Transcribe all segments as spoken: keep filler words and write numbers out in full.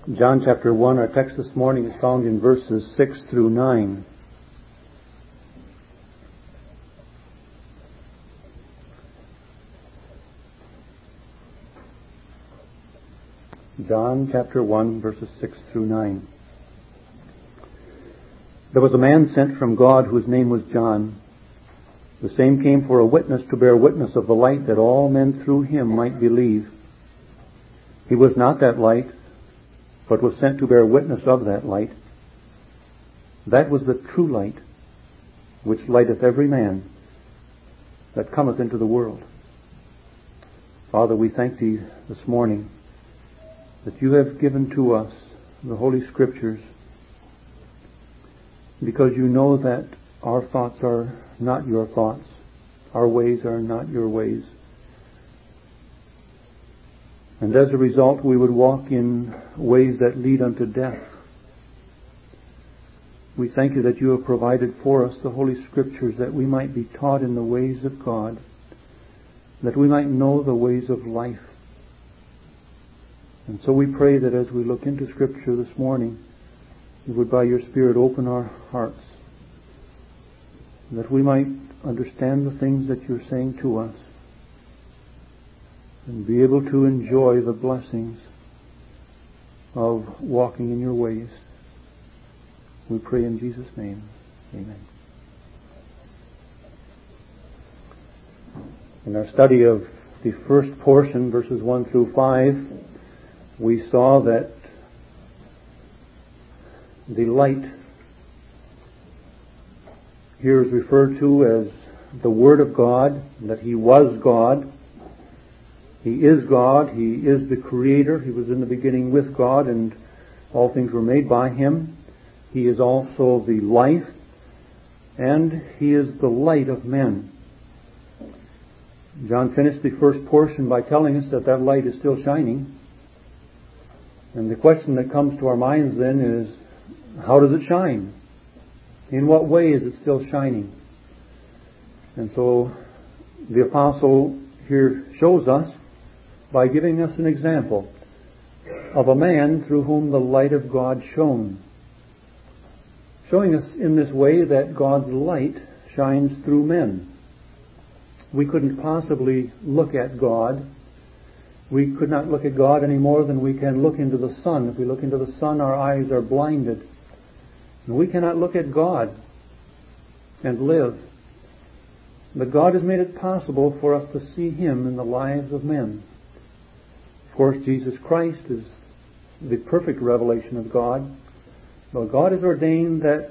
John chapter one, our text this morning is found in verses six through nine. John chapter one, verses six through nine. There was a man sent from God whose name was John. The same came for a witness to bear witness of the light, that all men through him might believe. He was not that light, but was sent to bear witness of that light. That was the true light, which lighteth every man that cometh into the world. Father, we thank Thee this morning that You have given to us the Holy Scriptures, because You know that our thoughts are not Your thoughts, our ways are not Your ways. And as a result, we would walk in ways that lead unto death. We thank You that You have provided for us the Holy Scriptures, that we might be taught in the ways of God, that we might know the ways of life. And so we pray that as we look into Scripture this morning, You would by Your Spirit open our hearts, that we might understand the things that You're saying to us, and be able to enjoy the blessings of walking in Your ways. We pray in Jesus' name. Amen. In our study of the first portion, verses one through five, we saw that the light here is referred to as the Word of God, that He was God. He is God. He is the Creator. He was in the beginning with God, and all things were made by Him. He is also the life, and He is the light of men. John finished the first portion by telling us that that light is still shining. And the question that comes to our minds then is, how does it shine? In what way is it still shining? And so the apostle here shows us by giving us an example of a man through whom the light of God shone. Showing us in this way that God's light shines through men. We couldn't possibly look at God. We could not look at God any more than we can look into the sun. If we look into the sun, our eyes are blinded. And we cannot look at God and live. But God has made it possible for us to see Him in the lives of men. Of course, Jesus Christ is the perfect revelation of God. But God has ordained that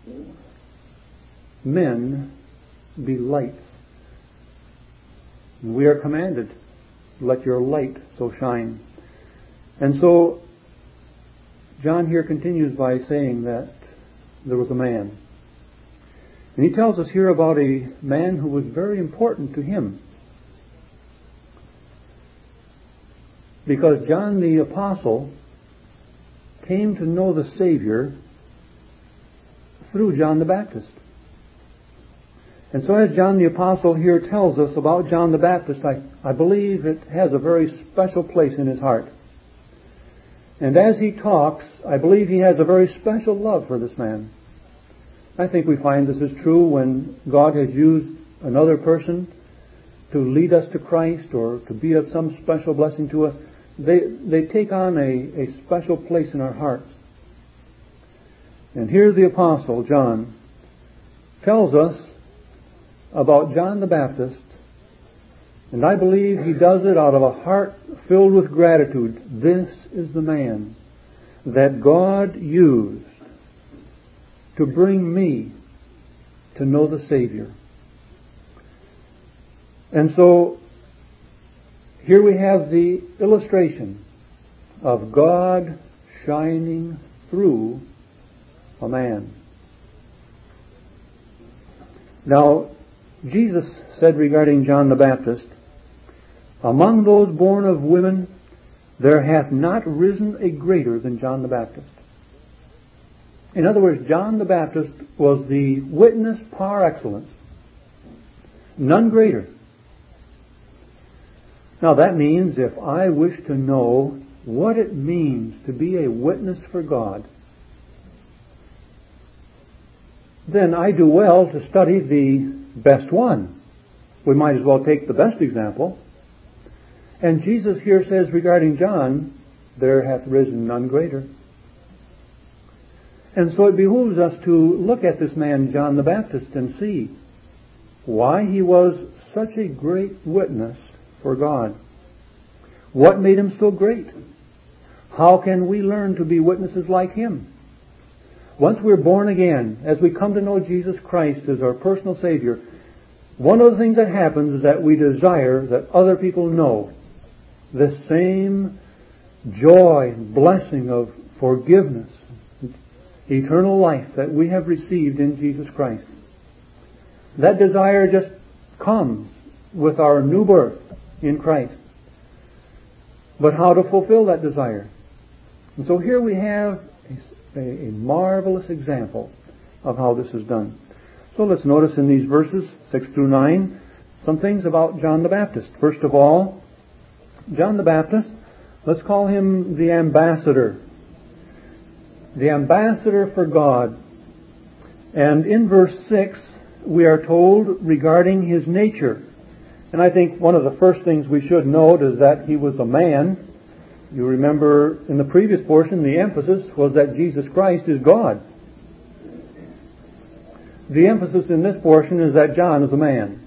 men be lights. And we are commanded, let your light so shine. And so, John here continues by saying that there was a man. And he tells us here about a man who was very important to him. Because John the Apostle came to know the Savior through John the Baptist. And so as John the Apostle here tells us about John the Baptist, I, I believe it has a very special place in his heart. And as he talks, I believe he has a very special love for this man. I think we find this is true when God has used another person to lead us to Christ or to be of some special blessing to us. They, they take on a, a special place in our hearts. And here the Apostle John tells us about John the Baptist, and I believe he does it out of a heart filled with gratitude. This is the man that God used to bring me to know the Savior. And so here we have the illustration of God shining through a man. Now, Jesus said regarding John the Baptist, among those born of women, there hath not risen a greater than John the Baptist. In other words, John the Baptist was the witness par excellence. None greater. Now that means if I wish to know what it means to be a witness for God, then I do well to study the best one. We might as well take the best example. And Jesus here says regarding John, there hath risen none greater. And so it behooves us to look at this man, John the Baptist, and see why he was such a great witness for God. What made him so great? How can we learn to be witnesses like him? Once we're born again, as we come to know Jesus Christ as our personal Savior, one of the things that happens is that we desire that other people know the same joy and blessing of forgiveness, eternal life that we have received in Jesus Christ. That desire just comes with our new birth in Christ. But how to fulfill that desire? And so here we have a, a, a marvelous example of how this is done. So let's notice in these verses, six through nine, some things about John the Baptist. First of all, John the Baptist, let's call him the ambassador. The ambassador for God. And in verse six, we are told regarding his nature. And I think one of the first things we should note is that he was a man. You remember in the previous portion, the emphasis was that Jesus Christ is God. The emphasis in this portion is that John is a man.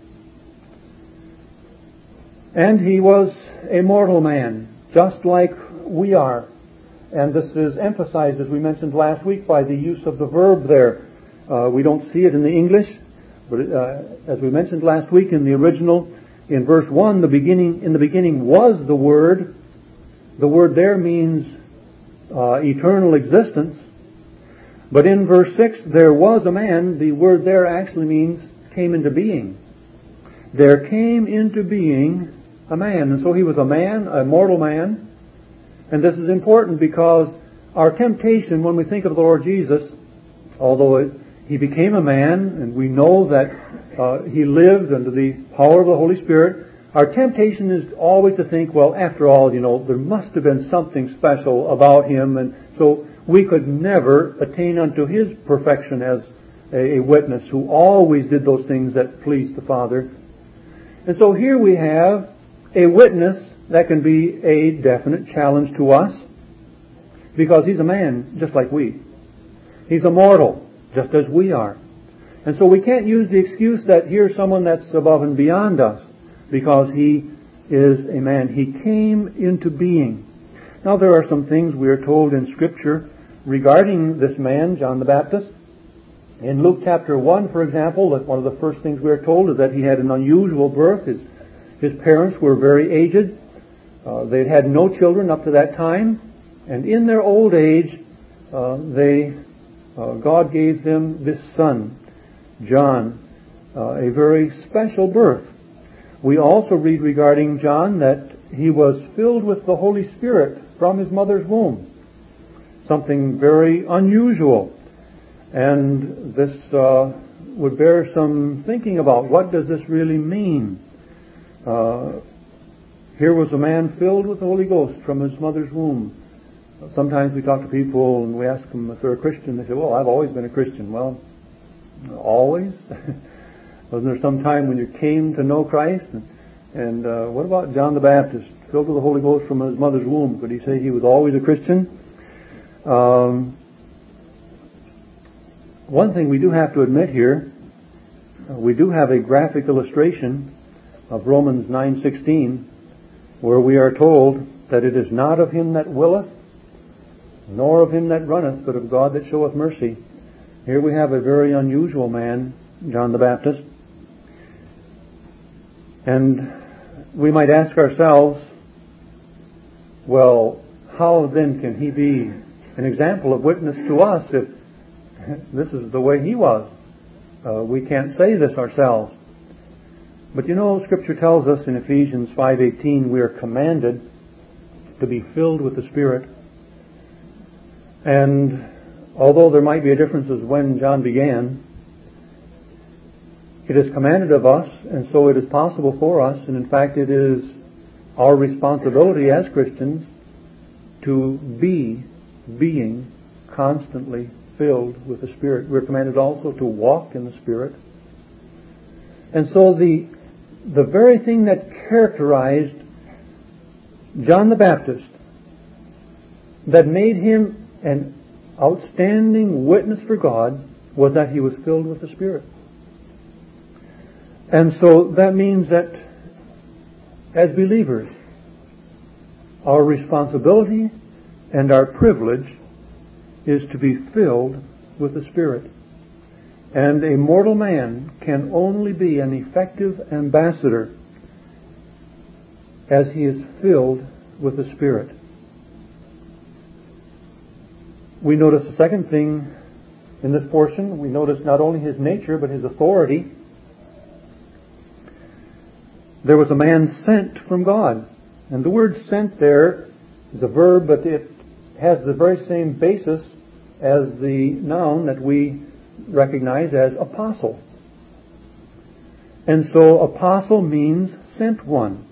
And he was a mortal man, just like we are. And this is emphasized, as we mentioned last week, by the use of the verb there. Uh, we don't see it in the English, but uh, as we mentioned last week in the original, in verse one, the beginning, in the beginning was the Word. The word there means uh, eternal existence. But in verse six, there was a man. The word there actually means came into being. There came into being a man. And so he was a man, a mortal man. And this is important because our temptation when we think of the Lord Jesus, although it, he became a man, and we know that uh, he lived under the power of the Holy Spirit, our temptation is always to think, well, after all, you know, there must have been something special about him, and so we could never attain unto his perfection as a, a witness who always did those things that pleased the Father. And so here we have a witness that can be a definite challenge to us because he's a man just like we. He's a mortal just as we are. And so we can't use the excuse that here's someone that's above and beyond us, because he is a man. He came into being. Now there are some things we are told in Scripture regarding this man, John the Baptist. In Luke chapter one, for example, one of the first things we are told is that he had an unusual birth. His, his parents were very aged. Uh, they'd had no children up to that time. And in their old age, uh, they, uh, God gave them this son, John, uh, a very special birth. We also read regarding John that he was filled with the Holy Spirit from his mother's womb. Something very unusual. And this uh, would bear some thinking about. What does this really mean? Uh, here was a man filled with the Holy Ghost from his mother's womb. Sometimes we talk to people and we ask them if they're a Christian. They say, well, I've always been a Christian. Well, always? Wasn't there some time when you came to know Christ? And, and uh, what about John the Baptist, filled with the Holy Ghost from his mother's womb? Could he say he was always a Christian? Um, one thing we do have to admit here, uh, we do have a graphic illustration of Romans nine sixteen, where we are told that it is not of him that willeth, nor of him that runneth, but of God that showeth mercy. Here we have a very unusual man, John the Baptist. And we might ask ourselves, well, how then can he be an example of witness to us if this is the way he was? Uh, we can't say this ourselves. But you know, Scripture tells us in Ephesians five eighteen we are commanded to be filled with the Spirit. And although there might be a difference as when John began, it is commanded of us, and so it is possible for us, and in fact it is our responsibility as Christians to be being constantly filled with the Spirit. We're commanded also to walk in the Spirit. And so the, the very thing that characterized John the Baptist, that made him an outstanding witness for God, was that he was filled with the Spirit. And so that means that as believers, our responsibility and our privilege is to be filled with the Spirit. And a mortal man can only be an effective ambassador as he is filled with the Spirit. We notice the second thing in this portion. We notice not only his nature, but his authority. There was a man sent from God. And the word sent there is a verb, but it has the very same basis as the noun that we recognize as apostle. And so apostle means sent one.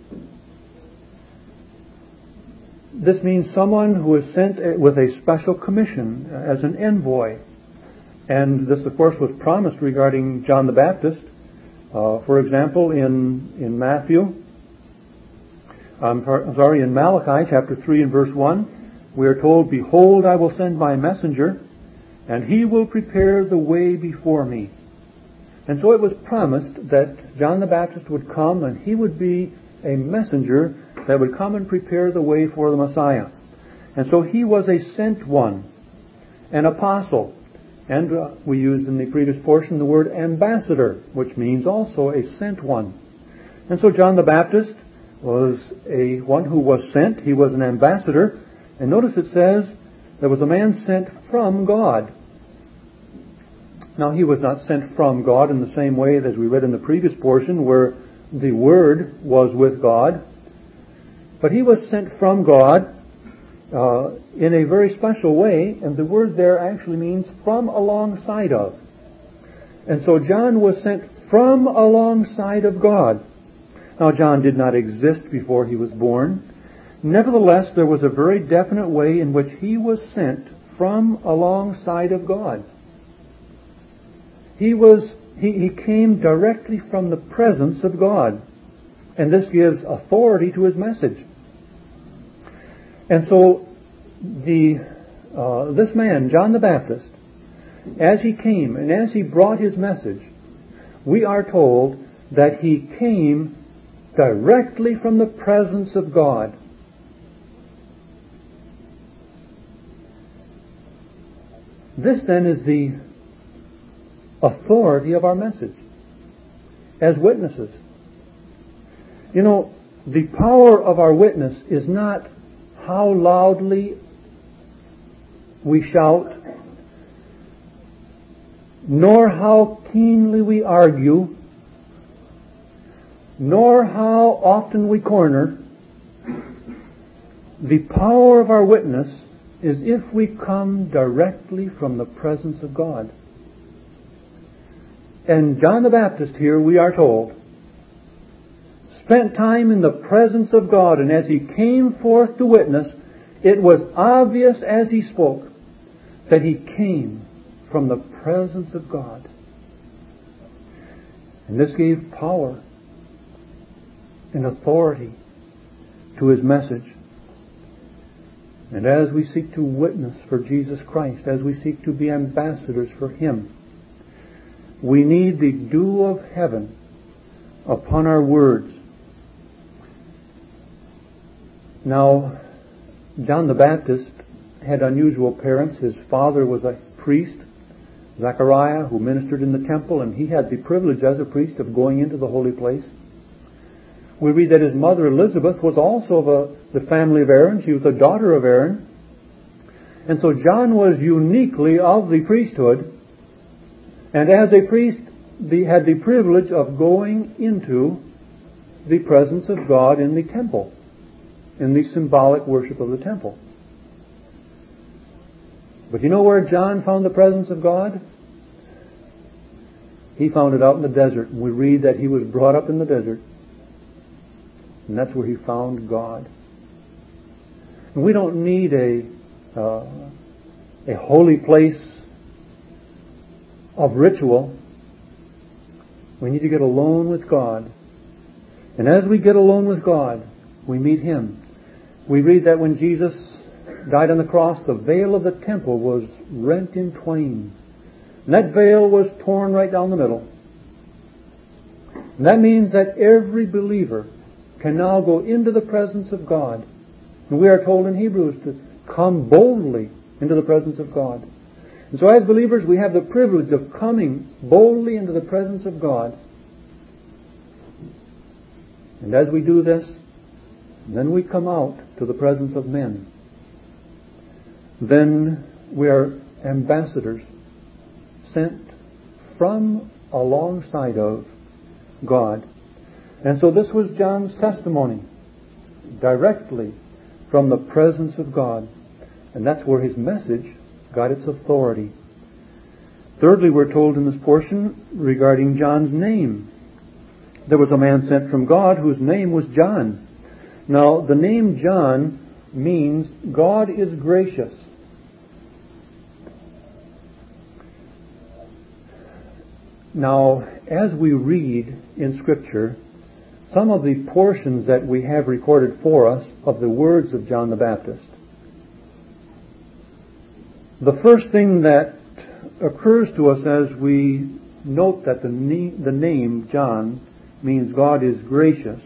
This means someone who is sent with a special commission as an envoy. And this, of course, was promised regarding John the Baptist. Uh, for example, in, in Matthew, I'm sorry, in Malachi chapter three and verse one, we are told, "Behold, I will send my messenger, and he will prepare the way before me." And so it was promised that John the Baptist would come and he would be a messenger that would come and prepare the way for the Messiah. And so he was a sent one, an apostle. And uh, we used in the previous portion the word ambassador, which means also a sent one. And so John the Baptist was a one who was sent. He was an ambassador. And notice it says there was a man sent from God. Now, he was not sent from God in the same way as we read in the previous portion where the Word was with God. But he was sent from God uh, in a very special way, and the word there actually means from alongside of. And so John was sent from alongside of God. Now, John did not exist before he was born. Nevertheless, there was a very definite way in which he was sent from alongside of God. He was he, he came directly from the presence of God. And this gives authority to his message. And so the uh, this man, John the Baptist, as he came and as he brought his message, we are told that he came directly from the presence of God. This then is the authority of our message as witnesses. You know, the power of our witness is not how loudly we shout, nor how keenly we argue, nor how often we corner. The power of our witness is if we come directly from the presence of God. And John the Baptist here, we are told, spent time in the presence of God, and as he came forth to witness, it was obvious as he spoke that he came from the presence of God. And this gave power and authority to his message. And as we seek to witness for Jesus Christ, as we seek to be ambassadors for Him, we need the dew of heaven upon our words. Now, John the Baptist had unusual parents. His father was a priest, Zechariah, who ministered in the temple, and he had the privilege as a priest of going into the holy place. We read that his mother Elizabeth was also of a, the family of Aaron. She was a daughter of Aaron. And so John was uniquely of the priesthood, and as a priest he had the privilege of going into the presence of God in the temple, in the symbolic worship of the temple. But you know where John found the presence of God? He found it out in the desert. And we read that he was brought up in the desert. And that's where he found God. We don't need a uh, a holy place of ritual. We need to get alone with God. And as we get alone with God, we meet Him. We read that when Jesus died on the cross, the veil of the temple was rent in twain. And that veil was torn right down the middle. And that means that every believer can now go into the presence of God. And we are told in Hebrews to come boldly into the presence of God. And so as believers, we have the privilege of coming boldly into the presence of God. And as we do this, then we come out to the presence of men. Then we are ambassadors sent from alongside of God. And so this was John's testimony, directly from the presence of God. And that's where his message got its authority. Thirdly, we're told in this portion regarding John's name. There was a man sent from God whose name was John. Now, the name John means God is gracious. Now, as we read in Scripture, some of the portions that we have recorded for us of the words of John the Baptist, the first thing that occurs to us as we note that the name, the name John means God is gracious,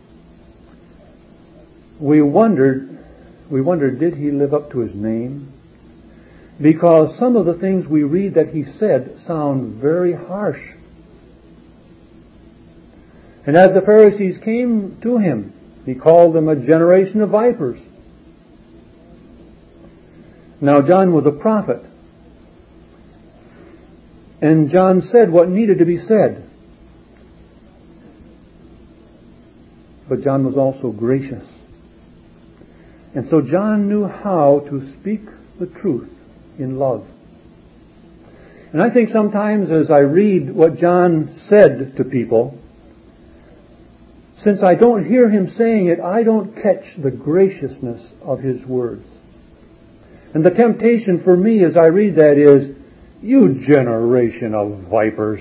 we wondered, we wondered, did he live up to his name? Because some of the things we read that he said sound very harsh. And as the Pharisees came to him, he called them a generation of vipers. Now, John was a prophet. And John said what needed to be said. But John was also gracious. And so John knew how to speak the truth in love. And I think sometimes as I read what John said to people, since I don't hear him saying it, I don't catch the graciousness of his words. And the temptation for me as I read that is, you generation of vipers.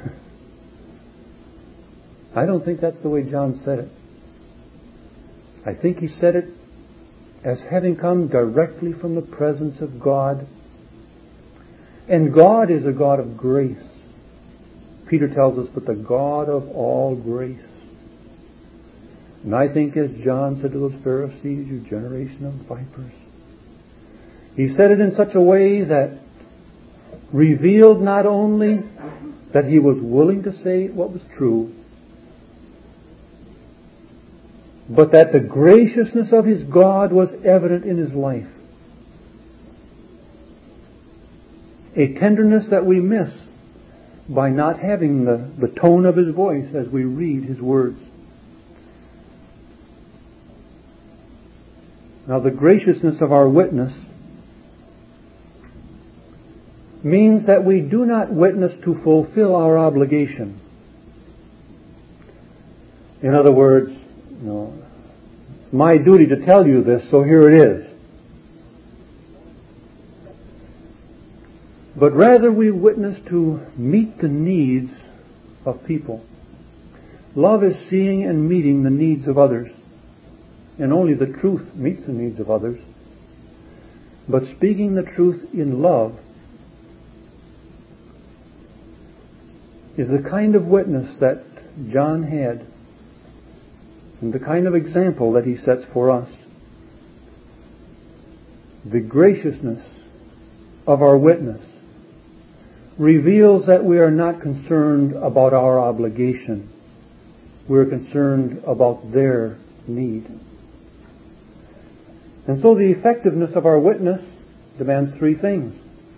I don't think that's the way John said it. I think he said it as having come directly from the presence of God. And God is a God of grace. Peter tells us, but the God of all grace. And I think as John said to those Pharisees, you generation of vipers, he said it in such a way that revealed not only that he was willing to say what was true, but that the graciousness of his God was evident in his life. A tenderness that we miss by not having the, the tone of his voice as we read his words. Now, the graciousness of our witness means that we do not witness to fulfill our obligation. In other words, you know, it's my duty to tell you this, so here it is. But rather we witness to meet the needs of people. Love is seeing and meeting the needs of others. And only the truth meets the needs of others. But speaking the truth in love is the kind of witness that John had and the kind of example that he sets for us. The graciousness of our witness reveals that we are not concerned about our obligation. We're concerned about their need. And so the effectiveness of our witness demands three things.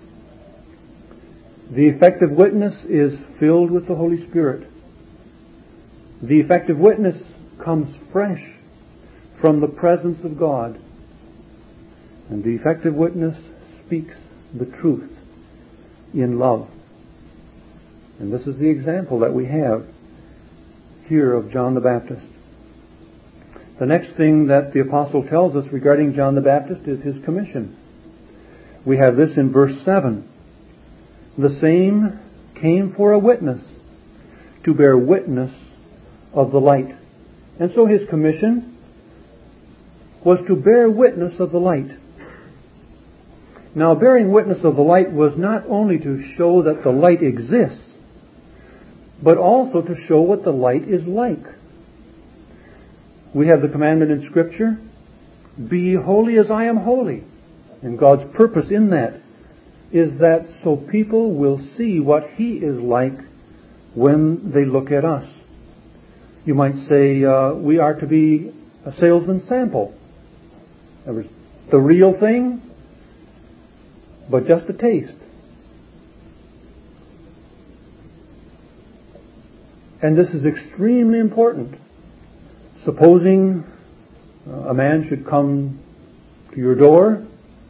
The effective witness is filled with the Holy Spirit. The effective witness comes fresh from the presence of God. And the effective witness speaks the truth in love. And this is the example that we have here of John the Baptist. The next thing that the apostle tells us regarding John the Baptist is his commission. We have this in verse seven. The same came for a witness, to bear witness of the light. And so his commission was to bear witness of the light. Now, bearing witness of the light was not only to show that the light exists, but also to show what the light is like. We have the commandment in Scripture, be ye holy as I am holy. And God's purpose in that is that so people will see what He is like when they look at us. You might say uh, we are to be a salesman's sample. There was the real thing, but just a taste. And this is extremely important. Supposing a man should come to your door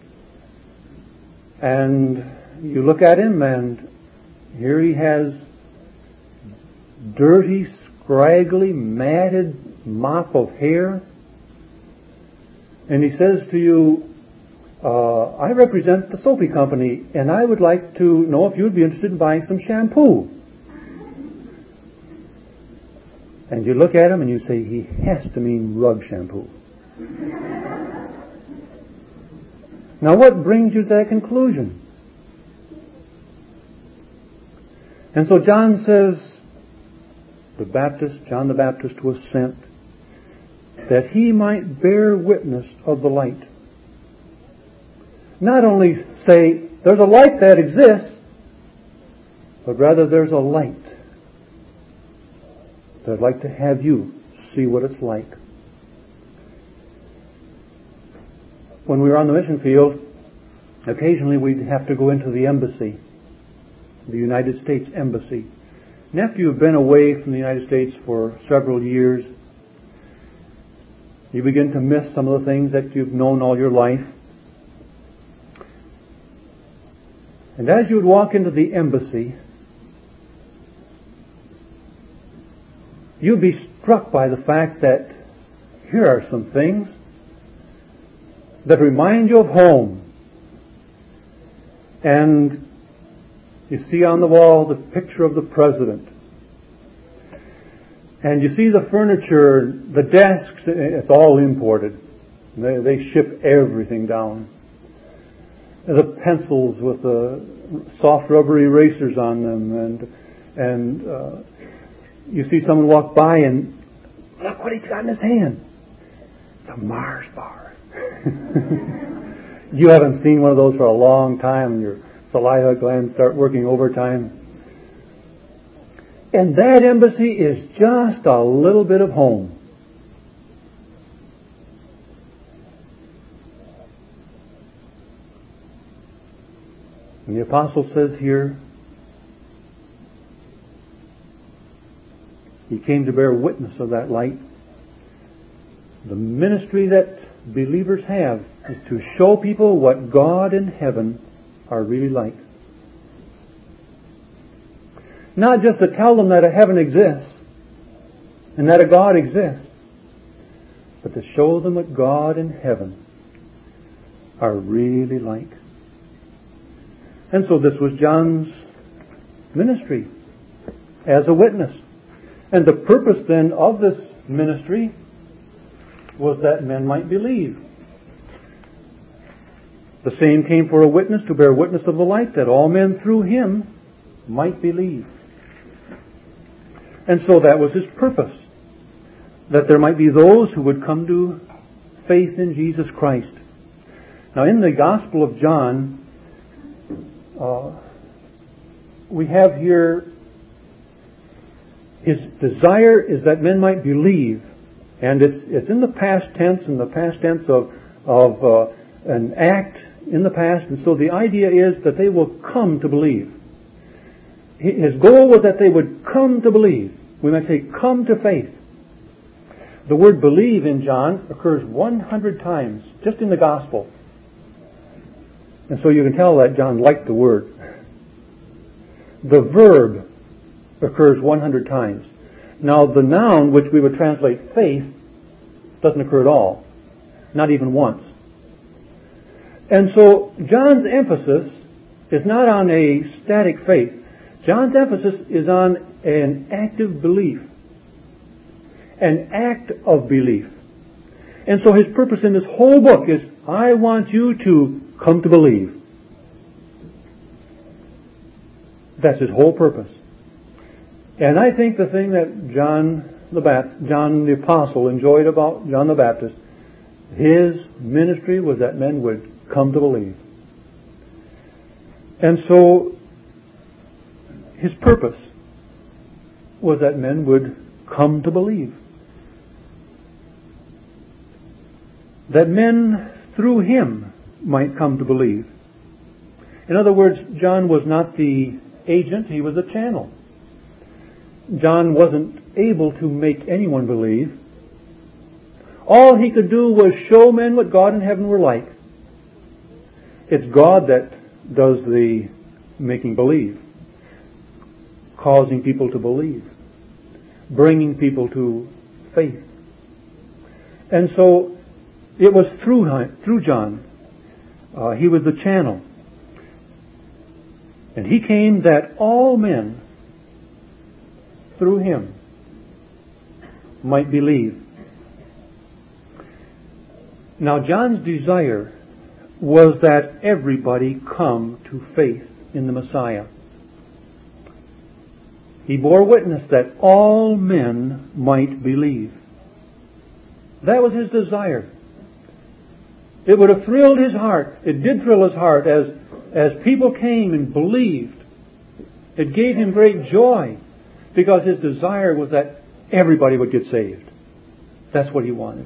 and you look at him and here he has dirty, scraggly, matted mop of hair, and he says to you, uh, I represent the Soapy Company and I would like to know if you would be interested in buying some shampoo. And you look at him and you say, he has to mean rug shampoo. Now what brings you to that conclusion? And so John says, the Baptist, John the Baptist was sent that he might bear witness of the light. Not only say, there's a light that exists, but rather there's a light. I'd like to have you see what it's like. When we were on the mission field, occasionally we'd have to go into the embassy, the United States Embassy. And after you've been away from the United States for several years, you begin to miss some of the things that you've known all your life. And as you would walk into the embassy, you'd be struck by the fact that here are some things that remind you of home. And you see on the wall the picture of the president. And you see the furniture, the desks, it's all imported. They, they ship everything down. The pencils with the soft rubber erasers on them, and and uh, you see someone walk by and look what he's got in his hand. It's a Mars bar. You haven't seen one of those for a long time, and your saliva glands start working overtime. And that embassy is just a little bit of home. And the apostle says here, he came to bear witness of that light. The ministry that believers have is to show people what God in heaven are really like. Not just to tell them that a heaven exists and that a God exists, but to show them what God in heaven are really like. And so this was John's ministry as a witness. And the purpose then of this ministry was that men might believe. The same came for a witness, to bear witness of the light, that all men through him might believe. And so that was his purpose, that there might be those who would come to faith in Jesus Christ. Now in the Gospel of John, uh, we have here his desire is that men might believe, and it's it's in the past tense, in the past tense of of uh, an act in the past, and so the idea is that they will come to believe. His goal was that they would come to believe. We might say, come to faith. The word believe in John occurs one hundred times, just in the Gospel. And so you can tell that John liked the word. The verb occurs one hundred times. Now, the noun, which we would translate faith, Doesn't occur at all. Not even once. And so John's emphasis is not on a static faith. John's emphasis is on an active belief. An act of belief. And so his purpose in this whole book is, I want you to come to believe. That's his whole purpose. And I think the thing that John the Baptist, John the Apostle enjoyed about John the Baptist, his ministry was that men would come to believe. And so his purpose was that men would come to believe. That men through him might come to believe. In other words, John was not the agent, he was the channel. John wasn't able to make anyone believe. All he could do was show men what God and heaven were like. It's God that does the making believe, causing people to believe, bringing people to faith. And so it was through through John. Uh, he was the channel. And he came that all men through him might believe. Now John's desire was that everybody come to faith in the Messiah. He bore witness that all men might believe. That was his desire. It would have thrilled his heart. It did thrill his heart as, as people came and believed. It gave him great joy because his desire was that everybody would get saved. That's what he wanted.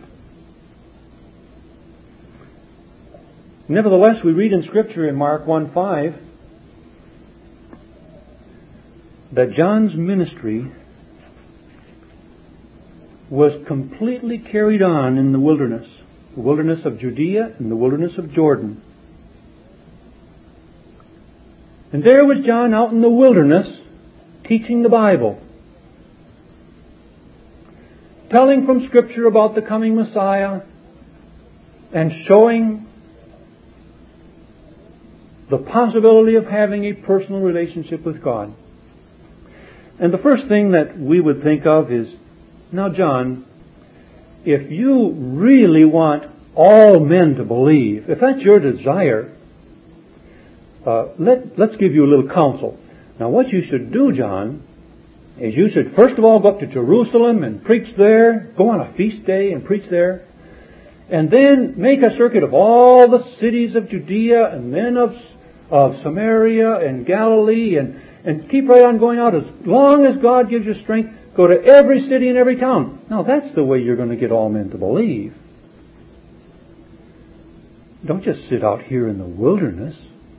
Nevertheless, we read in Scripture in Mark one five that John's ministry was completely carried on in the wilderness. The wilderness of Judea and the wilderness of Jordan. And there was John out in the wilderness teaching the Bible. Telling from Scripture about the coming Messiah and showing the possibility of having a personal relationship with God. And the first thing that we would think of is, now John, if you really want all men to believe, if that's your desire, uh, let, let's give you a little counsel. Now what you should do, John, is you should first of all go up to Jerusalem and preach there, go on a feast day and preach there, and then make a circuit of all the cities of Judea and then of, of Samaria and Galilee and, and keep right on going out as long as God gives you strength. Go to every city and every town. Now that's the way you're going to get all men to believe. Don't just sit out here in the wilderness.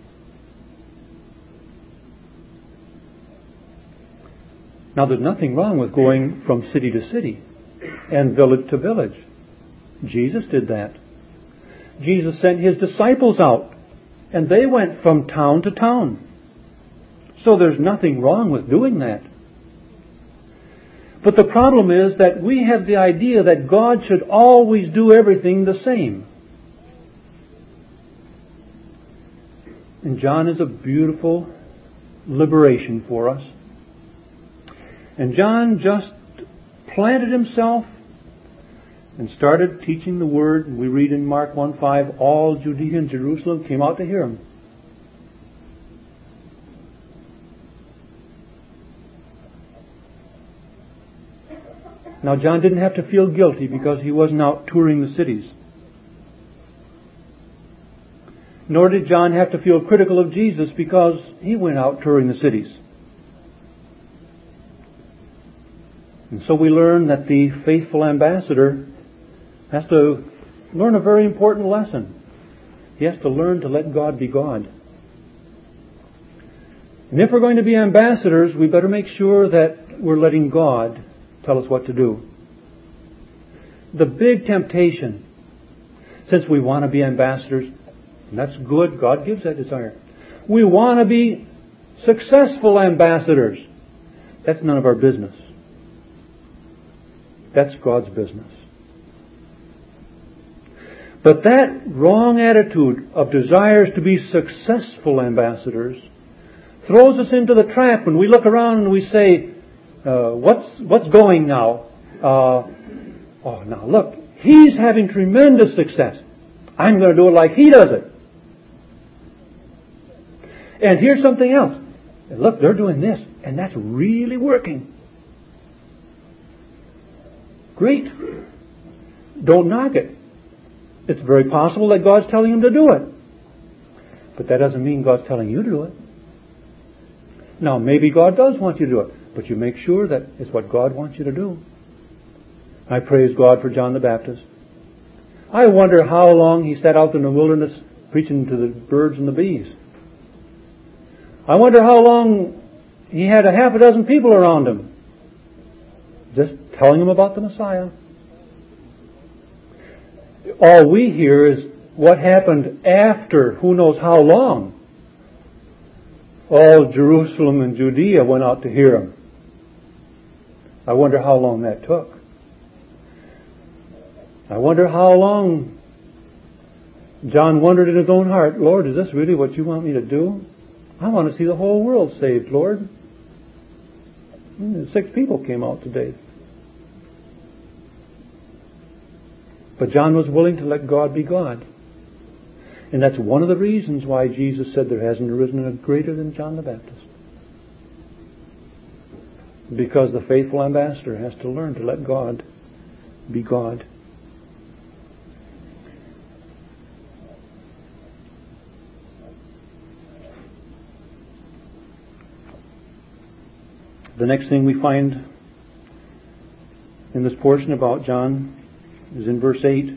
Now there's nothing wrong with going from city to city and village to village. Jesus did that. Jesus sent His disciples out and they went from town to town. So there's nothing wrong with doing that. But the problem is that we have the idea that God should always do everything the same. And John is a beautiful liberation for us. And John just planted himself and started teaching the Word. And we read in Mark one five, all Judea and Jerusalem came out to hear him. Now John didn't have to feel guilty because he wasn't out touring the cities. Nor did John have to feel critical of Jesus because he went out touring the cities. And so we learn that the faithful ambassador has to learn a very important lesson. He has to learn to let God be God. And if we're going to be ambassadors, we better make sure that we're letting God tell us what to do. The big temptation, since we want to be ambassadors, and that's good, God gives that desire. We want to be successful ambassadors. That's none of our business. That's God's business. But that wrong attitude of desires to be successful ambassadors throws us into the trap when we look around and we say, uh, what's what's going now? Uh, oh, now look, he's having tremendous success. I'm going to do it like he does it. And here's something else. Look, they're doing this, and that's really working. Great. Don't knock it. It's very possible that God's telling him to do it. But that doesn't mean God's telling you to do it. Now, maybe God does want you to do it, but you make sure that it's what God wants you to do. I praise God for John the Baptist. I wonder how long he sat out in the wilderness preaching to the birds and the bees. I wonder how long he had a half a dozen people around him, just telling them about the Messiah. All we hear is what happened after who knows how long. All Jerusalem and Judea went out to hear him. I wonder how long that took. I wonder how long John wondered in his own heart, Lord, is this really what you want me to do? I want to see the whole world saved, Lord. Six people came out today. But John was willing to let God be God. And that's one of the reasons why Jesus said there hasn't arisen a greater than John the Baptist. Because the faithful ambassador has to learn to let God be God. The next thing we find in this portion about John is in verse eight.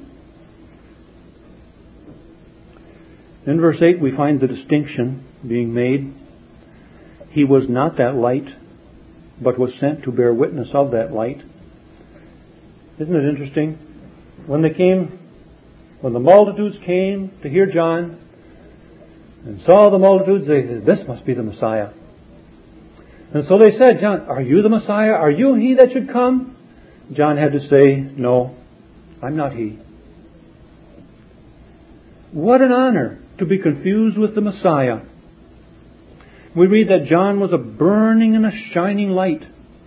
In verse eight we find the distinction being made. He was not that light, but was sent to bear witness of that light. Isn't it interesting? When they came, when the multitudes came to hear John and saw the multitudes, they said, this must be the Messiah. And so they said, John, are you the Messiah? Are you he that should come? John had to say, no, I'm not he. What an honor to be confused with the Messiah. We read that John was a burning and a shining light.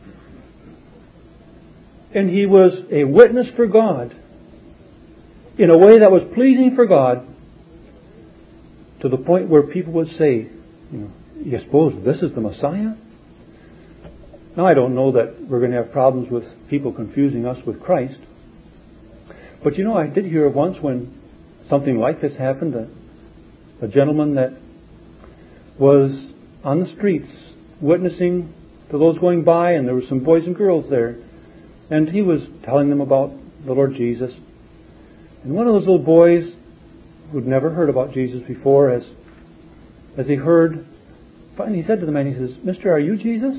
And he was a witness for God in a way that was pleasing for God, to the point where people would say, you know, you suppose this is the Messiah? Now, I don't know that we're going to have problems with people confusing us with Christ. But you know, I did hear of once when something like this happened, a, a gentleman that was on the streets witnessing to those going by, and there were some boys and girls there, and he was telling them about the Lord Jesus. And one of those little boys who'd never heard about Jesus before, as as he heard, finally he said to the man, he says, Mister, are you Jesus?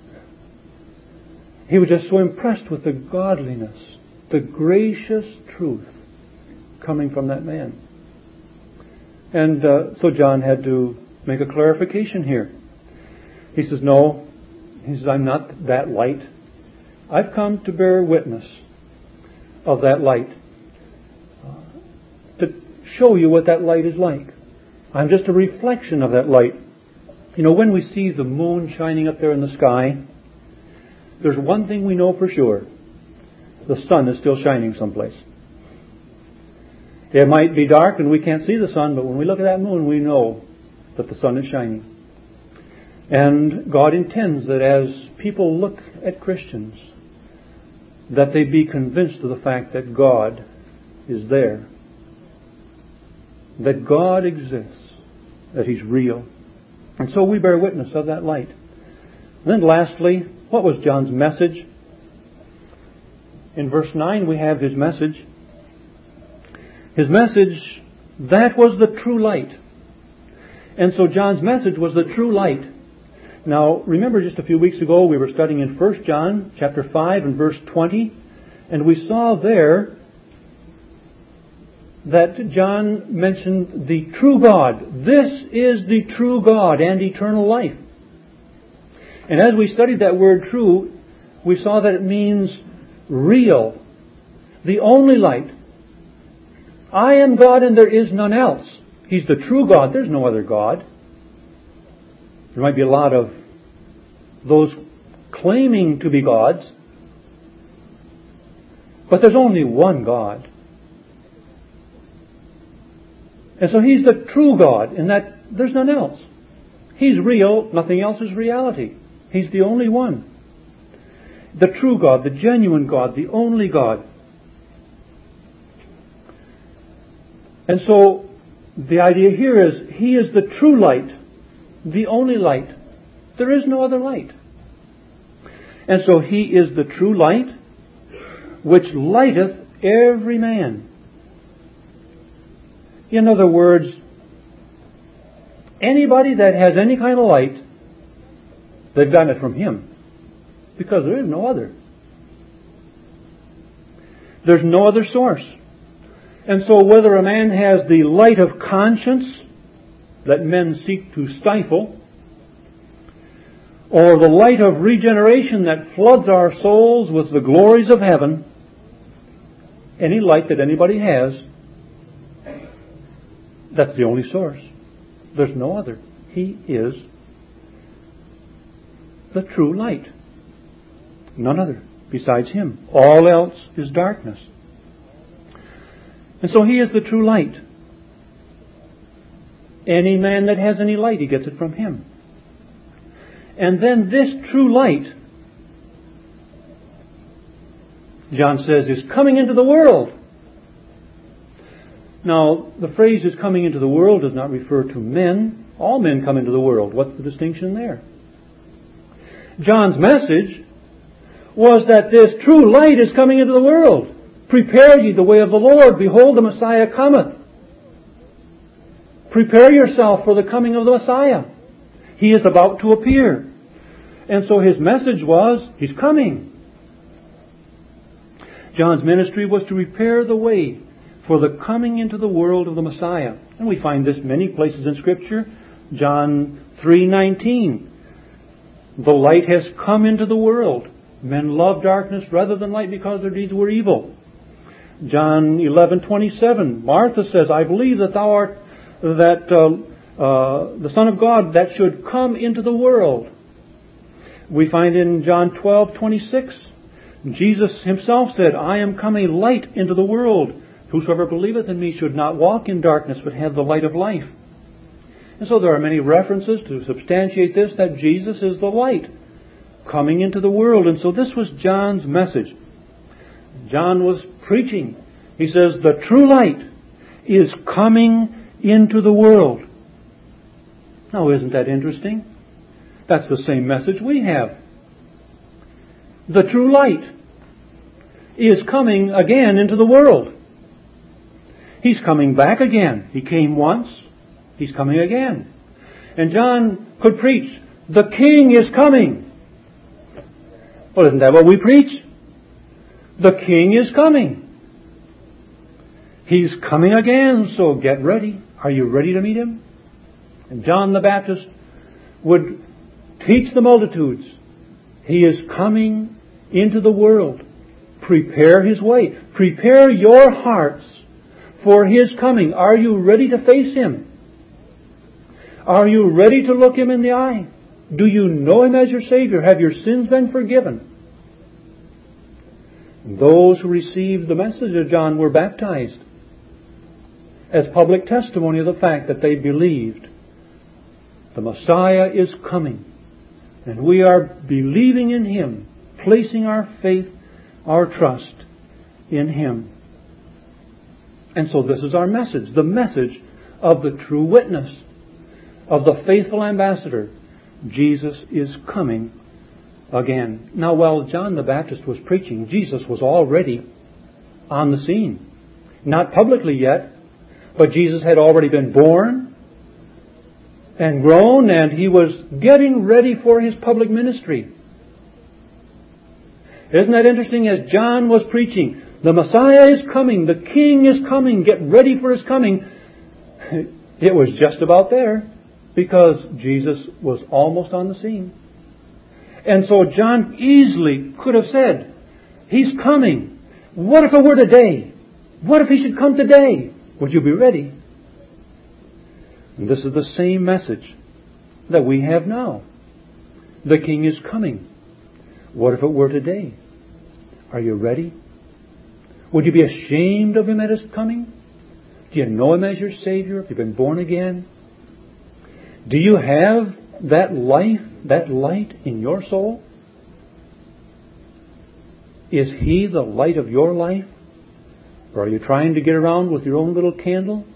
He was just so impressed with the godliness, the gracious truth coming from that man. And uh, so John had to make a clarification here. He says, no, he says, I'm not that light. I've come to bear witness of that light, uh, to show you what that light is like. I'm just a reflection of that light. You know, when we see the moon shining up there in the sky, there's one thing we know for sure. The sun is still shining someplace. It might be dark and we can't see the sun, but when we look at that moon, we know that the sun is shining. And God intends that as people look at Christians, that they be convinced of the fact that God is there. That God exists. That He's real. And so we bear witness of that light. And then lastly, what was John's message? In verse nine we have his message. His message, that was the true light. And so John's message was the true light. Now, remember just a few weeks ago we were studying in First John chapter five and verse twenty, and we saw there that John mentioned the true God. This is the true God and eternal life. And as we studied that word true, we saw that it means real, the only light. I am God and there is none else. He's the true God. There's no other God. There might be a lot of those claiming to be gods, but there's only one God. And so He's the true God in that there's none else. He's real. Nothing else is reality. He's the only one. The true God, the genuine God, the only God. And so the idea here is He is the true light, the only light. There is no other light. And so He is the true light, which lighteth every man. In other words, anybody that has any kind of light, they've gotten it from Him. Because there is no other. There's no other source. And so whether a man has the light of conscience that men seek to stifle, or the light of regeneration that floods our souls with the glories of heaven, any light that anybody has, that's the only source. There's no other. He is the true light. None other besides Him. All else is darkness. And so He is the true light. Any man that has any light, he gets it from Him. And then this true light, John says, is coming into the world. Now, the phrase is coming into the world does not refer to men. All men come into the world. What's the distinction there? John's message was that this true light is coming into the world. Prepare ye the way of the Lord. Behold, the Messiah cometh. Prepare yourself for the coming of the Messiah. He is about to appear. And so His message was, He's coming. John's ministry was to prepare the way for the coming into the world of the Messiah. And we find this many places in Scripture. John three nineteen. The light has come into the world. Men love darkness rather than light because their deeds were evil. John eleven twenty-seven. Martha says, I believe that thou art that uh, uh, the Son of God that should come into the world. We find in John twelve twenty-six, Jesus Himself said, I am come a light into the world. Whosoever believeth in me should not walk in darkness, but have the light of life. And so there are many references to substantiate this, that Jesus is the light coming into the world. And so this was John's message. John was preaching. He says, the true light is coming into the world. Now, isn't that interesting? That's the same message we have. The true light is coming again into the world. He's coming back again. He came once. He's coming again. And John could preach, the King is coming. Well, isn't that what we preach? The King is coming. He's coming again, so get ready. Are you ready to meet Him? And John the Baptist would teach the multitudes. He is coming into the world. Prepare His way. Prepare your hearts for His coming. Are you ready to face Him? Are you ready to look Him in the eye? Do you know Him as your Savior? Have your sins been forgiven? Those who received the message of John were baptized as public testimony of the fact that they believed the Messiah is coming. And we are believing in Him, placing our faith, our trust in Him. And so this is our message, the message of the true witness, of the faithful ambassador. Jesus is coming again. Now, while John the Baptist was preaching, Jesus was already on the scene. Not publicly yet, but Jesus had already been born and grown, and He was getting ready for His public ministry. Isn't that interesting? As John was preaching, the Messiah is coming, the King is coming, get ready for His coming. It was just about there, because Jesus was almost on the scene. And so John easily could have said, He's coming. What if it were today? What if He should come today? Would you be ready? And this is the same message that we have now. The King is coming. What if it were today? Are you ready? Would you be ashamed of Him at His coming? Do you know Him as your Savior? Have you been born again? Do you have that life, that light in your soul? Is He the light of your life? Or are you trying to get around with your own little candle?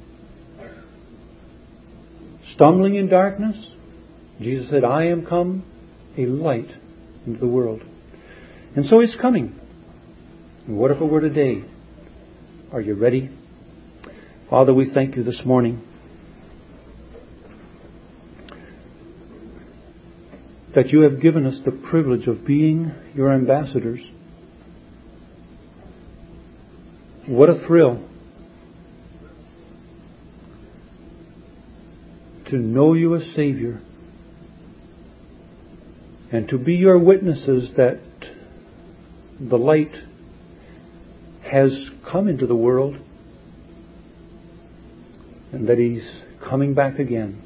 Stumbling in darkness? Jesus said, I am come a light into the world. And so He's coming. And what if it were today? Are you ready? Father, we thank You this morning that You have given us the privilege of being Your ambassadors. What a thrill to know You as Savior and to be Your witnesses that the light has come into the world and that He's coming back again.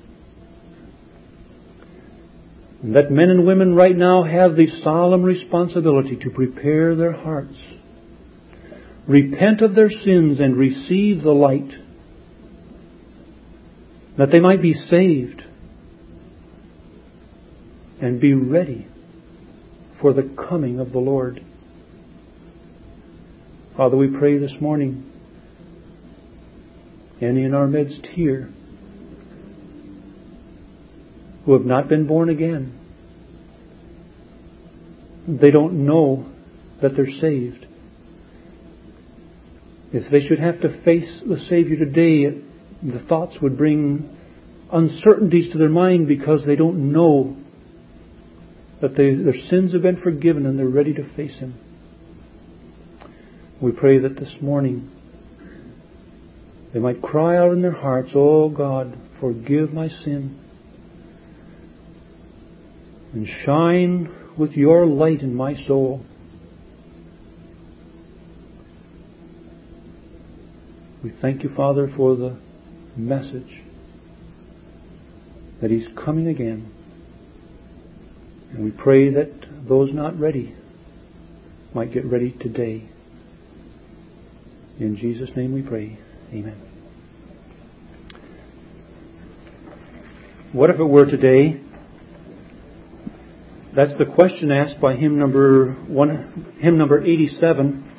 And that men and women right now have the solemn responsibility to prepare their hearts, repent of their sins, and receive the light, that they might be saved and be ready for the coming of the Lord. Father, we pray this morning, any in our midst here who have not been born again, they don't know that they're saved. If they should have to face the Savior today, the thoughts would bring uncertainties to their mind because they don't know that they, their sins have been forgiven and they're ready to face Him. We pray that this morning they might cry out in their hearts, Oh God, forgive my sin and shine with Your light in my soul. We thank You, Father, for the message that He's coming again. And we pray that those not ready might get ready today. In Jesus' name we pray. Amen. What if it were today? That's the question asked by hymn number one, hymn number eighty-seven.